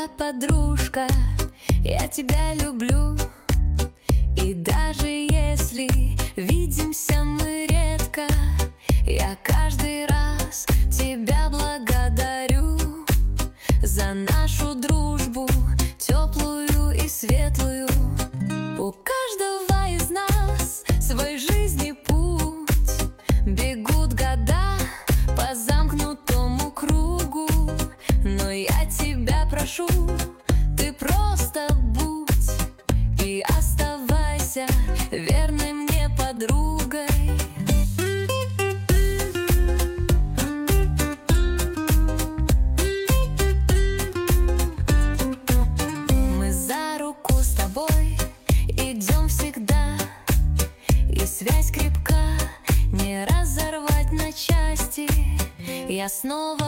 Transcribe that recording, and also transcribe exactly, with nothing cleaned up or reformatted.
моя подружка, я тебя люблю. И даже если видимся мы редко, я каждый раз тебя благодарю за нашу дружбу, теплую и светлую. У каждого из нас свой жизни путь, бегут года по замкнутому кругу. Но я тебя прошу, ты просто будь и оставайся верной мне подругой. Мы за руку с тобой идем всегда, и связь крепка, не разорвать на части. Я снова